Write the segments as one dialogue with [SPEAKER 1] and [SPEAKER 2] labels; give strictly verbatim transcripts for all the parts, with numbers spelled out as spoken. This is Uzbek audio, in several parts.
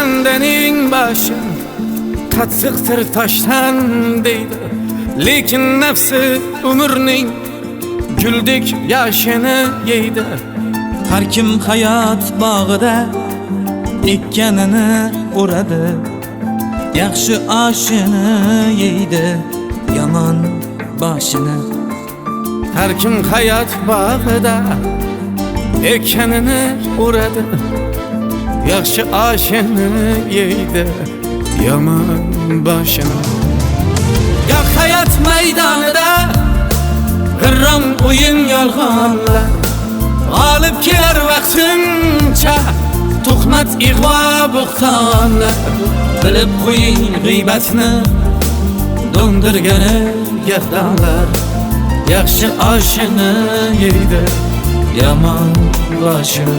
[SPEAKER 1] bandaning başı qattiqdir toshdan deydi, lekin nafsi umrning guldek yoshini yeydi.
[SPEAKER 2] Har kim hayot bog'ida ekkanini uradi, yaxshi oshini yeydi, yomon boshini.
[SPEAKER 1] Har kim hayot bog'ida ekkanini uradi, yaxshi oshini yeydi, yomon boshini. Yo'q hayot maydonida g'irrom o'yin yolg'onlar, g'olib kelar vaqtincha tuhmat ig'vo bo'xtonlar. Bilib qo'ying g'iybatni do'ndirgani gavdonlar, yaxshi oshini yeydi, yomon boshini.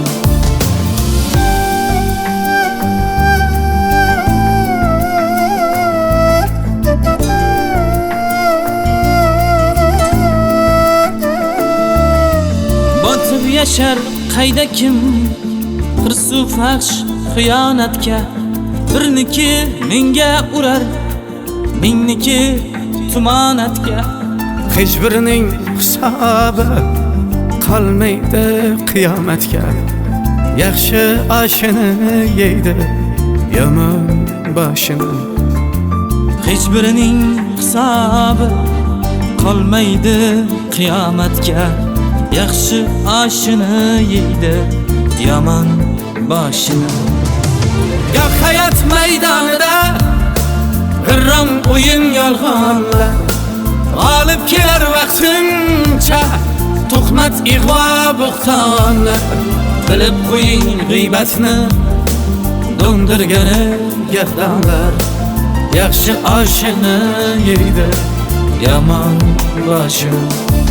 [SPEAKER 2] Botib yashar qayda kim hirsu fahsh xiyonatga, birniki menga urar, mingniki tumonatga.
[SPEAKER 1] Hech birining hisobi qolmaydi qiyomatga, yaxshi oshini yeydi, yomon boshini.
[SPEAKER 2] Hech birining hisobi qolmaydi qiyomatga, yaxshi oshini yeydi, yomon boshini.
[SPEAKER 1] Yo'q hayot maydonida g'irrom o'yin yolg'onlar, g'olib kelar vaqtincha tuhmat ig'vo bo'xtonlar. Bilib qo'ying g'iybatni do'ndirgani gavdonlar, yaxshi oshini yeydi, yomon boshini.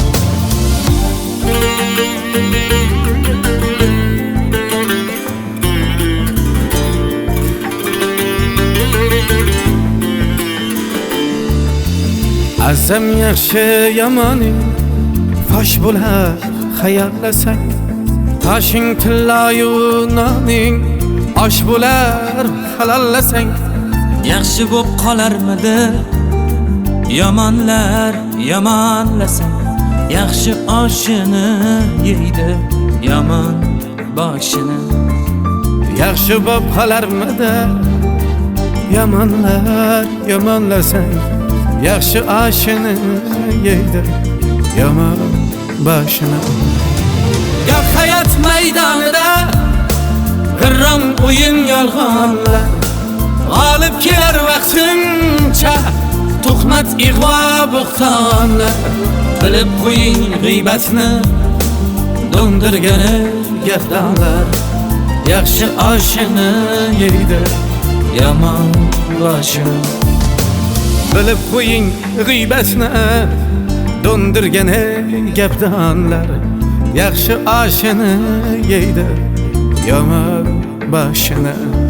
[SPEAKER 1] Azam yaxshi yomoning fosh bo'lar xayollasang, toshing tilloyu noning osh bo'lar halollasang.
[SPEAKER 2] Yaxshi bo'p qolarmidi yomonlar yomonlasang, yaxshi oshini yeydi, yomon boshini.
[SPEAKER 1] Yaxshi bo'p qolarmidi yomonlar yomonlasang, yaxshi oshini yeydi, yomon boshini. Yo'q hayot maydonida g'irrom o'yin yolg'onlar, g'olib kelar vaqtincha tuhmat ig'vo bo'xtonlar. Bilib qo'ying g'iybatni do'ndirgani gavdonlar, yaxshi oshini yeydi, yomon boshini. Bilib qo'ying g'iybatni do'ndirgani gavdonlar, yaxshi oshini yeydi, yomon boshini.